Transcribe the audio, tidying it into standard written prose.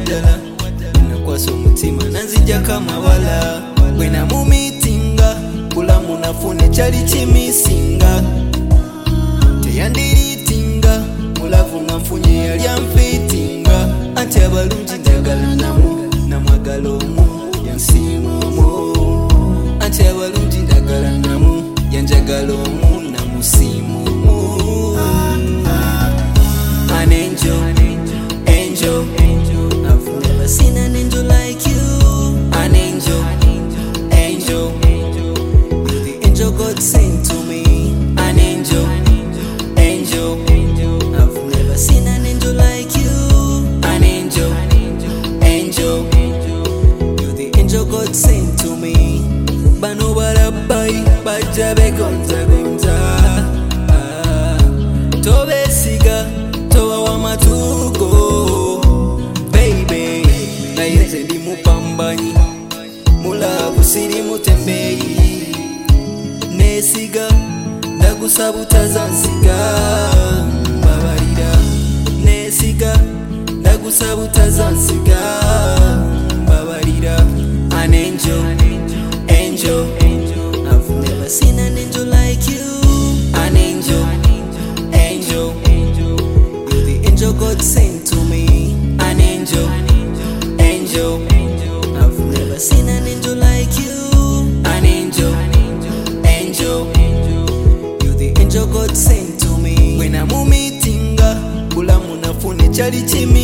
wadala nakwasa omutima nanzija kamawala bwe namumitinga kulamu nafune kyali kimisinga teyandiritinga mulavu nga nfunye yali amfitinga anti abalungi njagala namu namwagala omu yansiimumu anti abalungi njagala namu yanjagala omu namusiimumu. An angel, angel, I've never seen an angel like you. An angel, angel, you're the angel God sent to me. An angel, angel, I've never seen an angel like you. An angel, angel, you're the angel God sent to me. Bano barabai bajabe gonza gonza, tobe siga towa wa matuko baby naye ndi mupambanyi mulabu siri mutembeyi nesiga ndagusaba utazansiga mbabarira nesiga ndagusaba utazansiga mbabarira. An angel, angel, I've never seen an angel like you. An angel, angel, you're the angel God sent to me. An angel, angel, I've never seen an angel like you. An angel, angel, you're the angel God sent to me. When I'm meeting, bulamu nafune kyali kimi